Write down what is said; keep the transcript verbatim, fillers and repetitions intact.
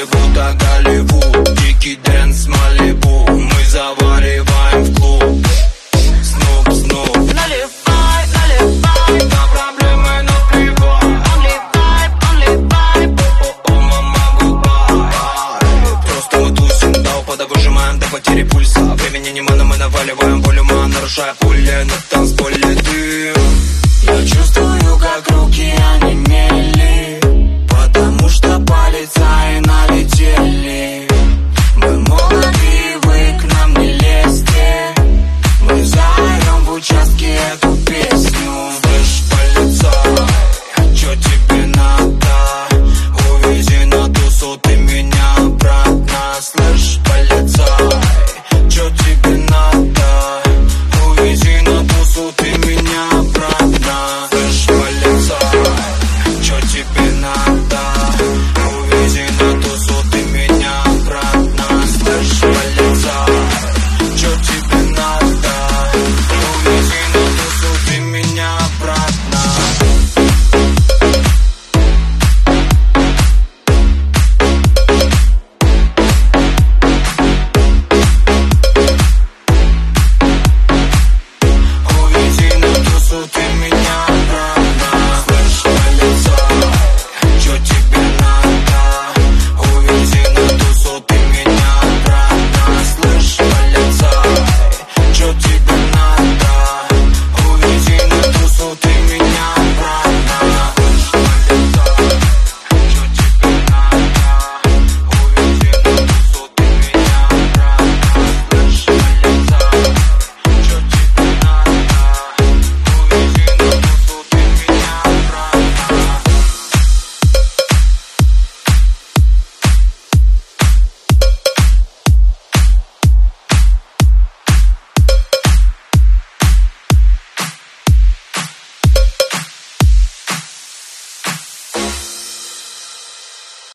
будто Голливуд. Дикий дэнс Малибу, мы завариваем в клуб. Снуп, снуп, наливай, наливай, на проблемы наплевай. Only vibe, only vibe, о-о-о, мама, goodbye. Просто мы тусим, до упада выжимаем до потери пульса. Времени немало, мы наваливаем волюма, нарушая пули на танцполе дым. Я чувствую